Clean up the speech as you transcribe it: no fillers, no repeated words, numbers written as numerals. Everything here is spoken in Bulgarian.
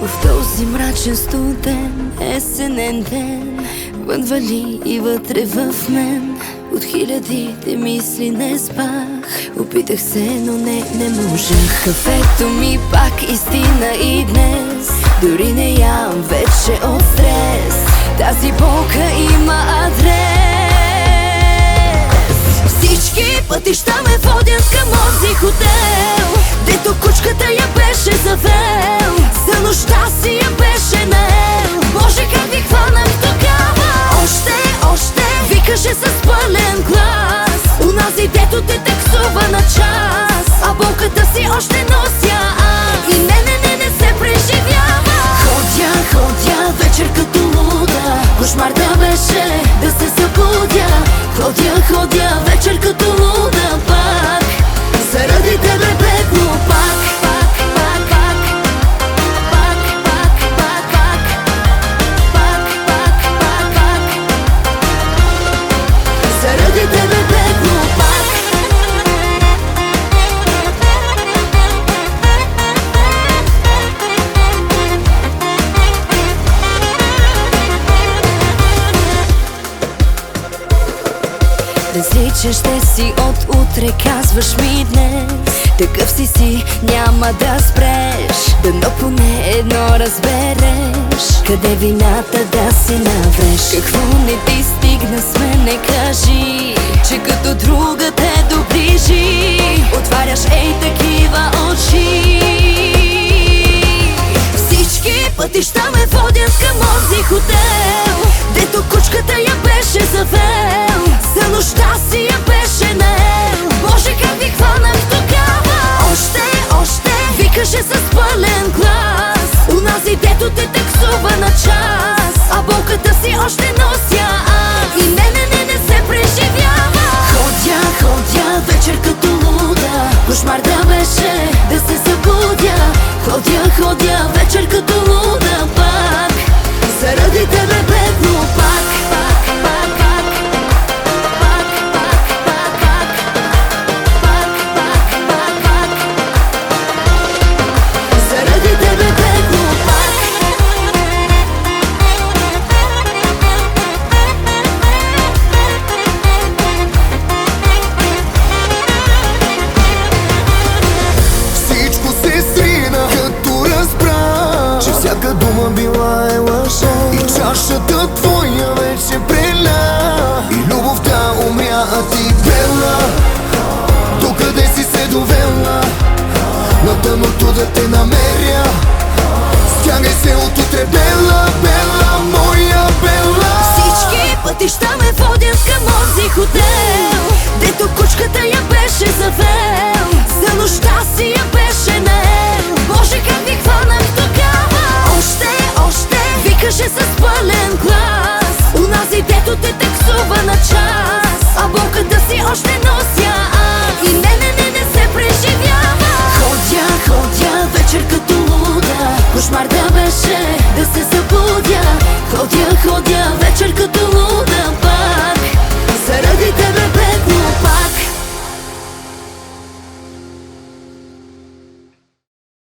В този мрачен студен есенен ден вън вали и вътре в мен от хилядите мисли не спах. Опитах се, но не можах. Кафето ми пак истина и днес дори не ям вече от стрес. Тази болка има адрес. Всички пътища ме водят към онзи хотел, дето кучката я беше завел, за нощта си я беше наел. Боже, как ви хванах тогава. Още, викаше с пълен глас, унази дето те таксува на час, а болката си още нося аз. И не се преживява. Ходя вечер като луда, кошмар да беше да се събудя. Ходя вечер като луда пак, заради тебе бедно пак. Заради тебе бедно пак. Различен ще си от утре, казваш ми днес. Такъв си, няма да спреш. Дано поне едно разбереш, къде вината да си навреш. Какво не ти стигна с мен, не кажи, че като друга те доближи отваряш ей такива очи. Всички пътища ме водят към онзи хотел, дето кучката я беше завел, за нощта си я беше наел. Боже, как ви хванах тогава. Още, викаше с пълен глас, унази дето те таксува на час, а болката си още нося аз. И не се преживява. Ходя вечер като луда, кошмар да беше да се събудя. Ходя вечер като луда пак, заради тебе бедно пак. Дума била е лъжа и чашата твоя вече преля, и любовта умря, а ти бела. Докъде си се довела, на дъното да те намеря. Стягай се от утре, бела, моя бела. Всички пътища ме водят към онзи хотел, дето кучката я беше завел, за нощта си я беше наел. Боже, как ви хванах тогава. Още, викаше с пълен глас, унази дето те таксува на час, а болката си още нося аз. И не се преживява. Ходя вечер като луда, кошмар да беше да се събудя. Ходя вечер като луда.